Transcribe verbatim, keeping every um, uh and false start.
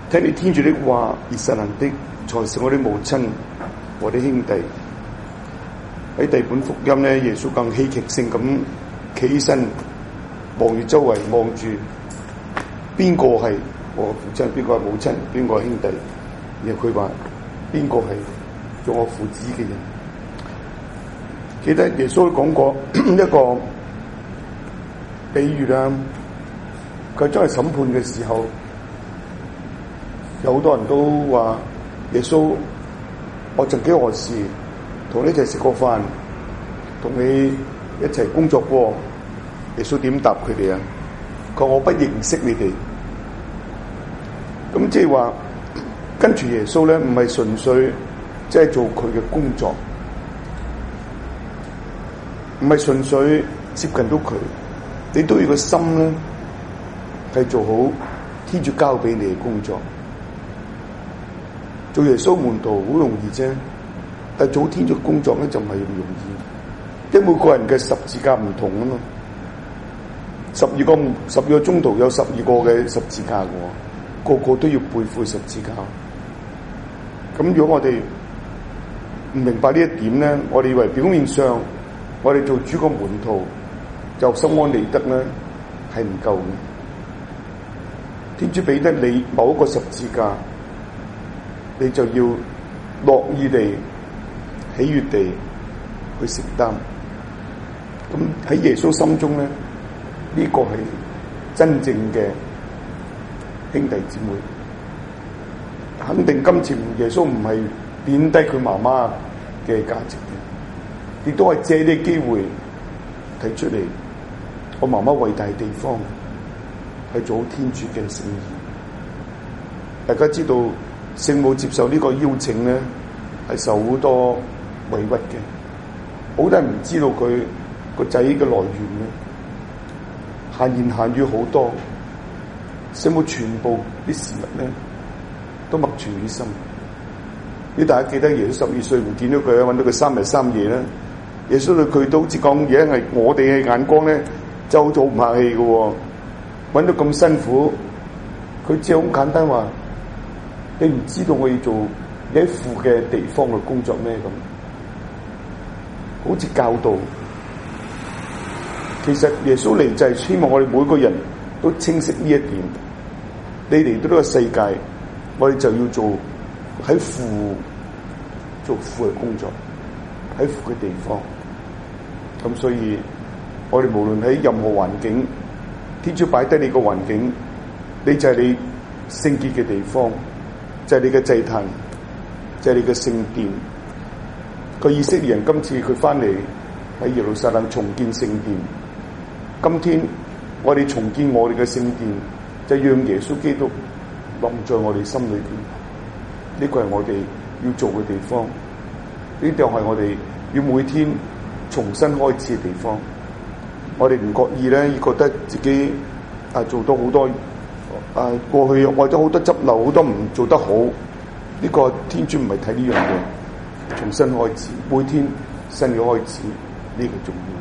聽你天主的話而實行的，才是我的母親，我的兄弟。喺第本福音咧，耶穌更戲劇性咁企起身，望住周圍，望住邊個係我父親，邊個係母親，邊個係兄弟。然後佢話邊個係做我父子嘅人。記得耶穌講過一個比喻啦，佢將嚟審判嘅時候，有好多人都話耶穌，我曾幾何時同你一齊食過飯，同你一齊工作過。耶穌點答佢哋啊？佢話我不認識你哋。咁即係話跟住耶穌咧，唔係純粹即係做佢嘅工作，唔係純粹接近到佢，你都要個心咧係做好天主交俾你嘅工作。做耶穌門徒好容易啫，但係做天主工作咧就唔係咁容易，因為每個人嘅十字架唔同啊嘛。十二個十二個宗徒有十二個嘅十字架嘅，個個都要背負十字架。咁如果我哋唔明白呢一點咧，我哋以為表面上我哋做主個門徒就心安理得咧，係唔夠嘅。天主俾得你某一個十字架，你就要樂意地、喜悅地去承擔。咁喺耶穌心中咧，呢個係真正嘅兄弟姊妹。肯定今次耶穌唔係貶低佢媽媽嘅價值嘅，亦都係借呢個機會提出嚟，我媽媽偉大地方係做好天主嘅聖意。大家知道聖母接受呢個邀請咧，係受好多委屈嘅，好多人唔知道佢個仔嘅來源嘅，閒言閒語好多，聖母全部啲事物咧都默存於心。如果大家記得耶穌十二歲唔見到佢，揾到佢三日三夜咧，耶穌對佢都好似講嘢係我哋嘅眼光咧，就做唔客氣嘅，揾到咁辛苦，佢只係好簡單話：你唔知道我要做你喺父嘅地方嘅工作咩？咁好似教導。其實耶穌嚟就係希望我哋每個人都清晰呢一點。你嚟到呢個世界，我哋就要做喺父做父嘅工作，喺父嘅地方。咁所以我哋無論喺任何環境，天主擺低你個環境，你就係你聖潔嘅地方，就係你嘅祭壇，就係你嘅聖殿。個以色列人今次佢翻嚟喺耶路撒冷重建聖殿，今天我哋重建我哋嘅聖殿，就讓耶穌基督臨在我哋心裏邊。呢個係我哋要做嘅地方，呢度係我哋要每天重新開始嘅地方。我哋唔覺意咧，覺得自己啊做到好多啊過去或者好多執漏，好多唔做得好。呢個天主唔係睇呢樣嘢，重新開始，每天新嘅開始，呢個重要。